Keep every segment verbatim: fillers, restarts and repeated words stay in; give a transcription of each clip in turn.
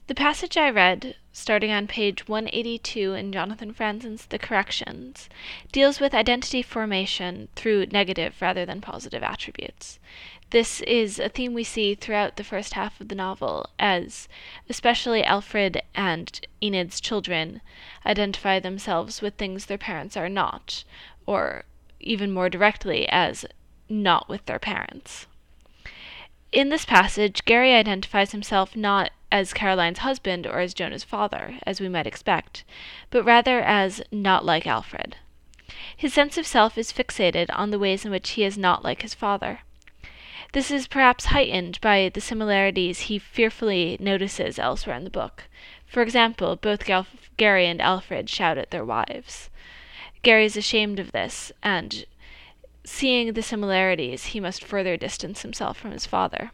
The passage I read, starting on page one eighty-two in Jonathan Franzen's The Corrections, deals with identity formation through negative rather than positive attributes. This is a theme we see throughout the first half of the novel, as especially Alfred and Enid's children identify themselves with things their parents are not, or even more directly as not with their parents. In this passage, Gary identifies himself not as Caroline's husband or as Jonah's father, as we might expect, but rather as not like Alfred. His sense of self is fixated on the ways in which he is not like his father. This is perhaps heightened by the similarities he fearfully notices elsewhere in the book. For example, both Gal- Gary and Alfred shout at their wives. Gary is ashamed of this, and seeing the similarities, he must further distance himself from his father.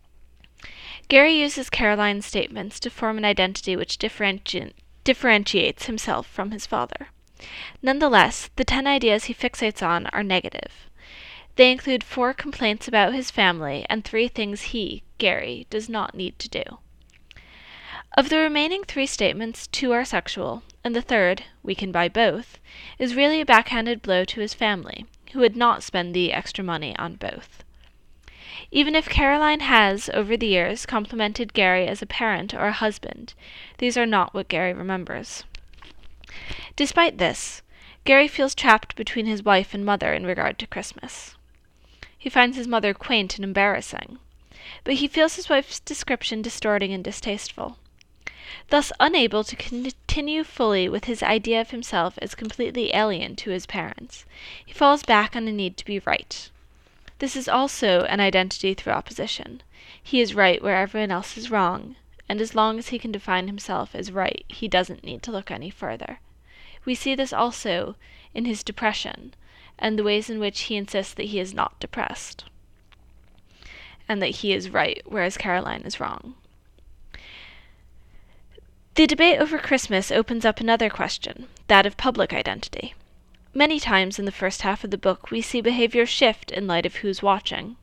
Gary uses Caroline's statements to form an identity which differenti- differentiates himself from his father. Nonetheless, the ten ideas he fixates on are negative. They include four complaints about his family and three things he, Gary, does not need to do. Of the remaining three statements, two are sexual, and the third, we can buy both, is really a backhanded blow to his family, who would not spend the extra money on both. Even if Caroline has, over the years, complimented Gary as a parent or a husband, these are not what Gary remembers. Despite this, Gary feels trapped between his wife and mother in regard to Christmas. He finds his mother quaint and embarrassing, but he feels his wife's description distorting and distasteful. Thus unable to continue fully with his idea of himself as completely alien to his parents, he falls back on a need to be right. This is also an identity through opposition. He is right where everyone else is wrong, and as long as he can define himself as right, he doesn't need to look any further. We see this also in his depression, and the ways in which he insists that he is not depressed, and that he is right, whereas Caroline is wrong. The debate over Christmas opens up another question, that of public identity. Many times in the first half of the book, we see behavior shift in light of who's watching.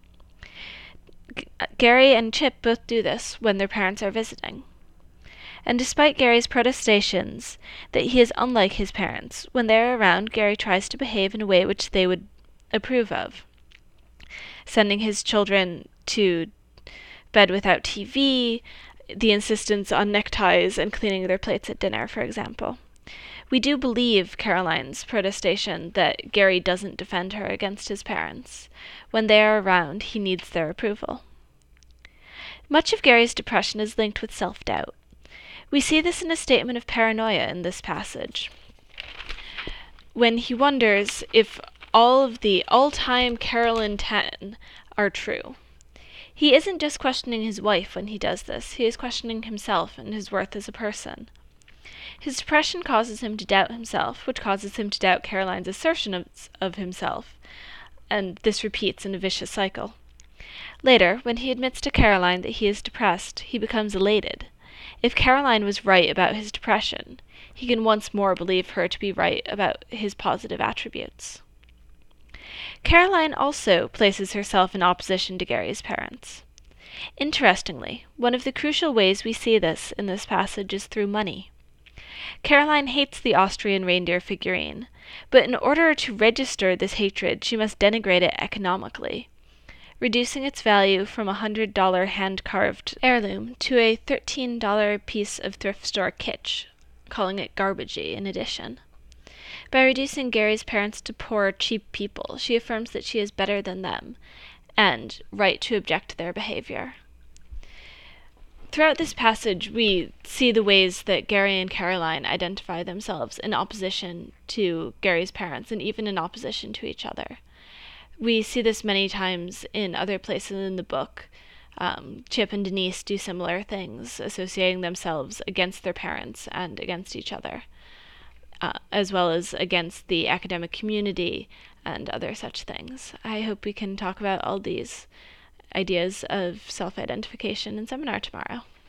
G- Gary and Chip both do this when their parents are visiting. And despite Gary's protestations that he is unlike his parents, when they are around, Gary tries to behave in a way which they would approve of, sending his children to bed without T V, the insistence on neckties and cleaning their plates at dinner, for example. We do believe Caroline's protestation that Gary doesn't defend her against his parents. When they are around, he needs their approval. Much of Gary's depression is linked with self-doubt. We see this in a statement of paranoia in this passage, when he wonders if all of the all-time Carolyn ten are true. He isn't just questioning his wife when he does this, he is questioning himself and his worth as a person. His depression causes him to doubt himself, which causes him to doubt Caroline's assertion of, of himself, and this repeats in a vicious cycle. Later, when he admits to Caroline that he is depressed, he becomes elated. If Caroline was right about his depression, he can once more believe her to be right about his positive attributes. Caroline also places herself in opposition to Gary's parents. Interestingly, one of the crucial ways we see this in this passage is through money. Caroline hates the Austrian reindeer figurine, but in order to register this hatred, she must denigrate it economically, reducing its value from a one hundred dollars hand-carved heirloom to a thirteen dollars piece of thrift store kitsch, calling it garbagey in addition. By reducing Gary's parents to poor, cheap people, she affirms that she is better than them, and right to object to their behavior. Throughout this passage, we see the ways that Gary and Caroline identify themselves in opposition to Gary's parents, and even in opposition to each other. We see this many times in other places in the book. Um, Chip and Denise do similar things, associating themselves against their parents and against each other, uh, as well as against the academic community and other such things. I hope we can talk about all these ideas of self-identification in seminar tomorrow.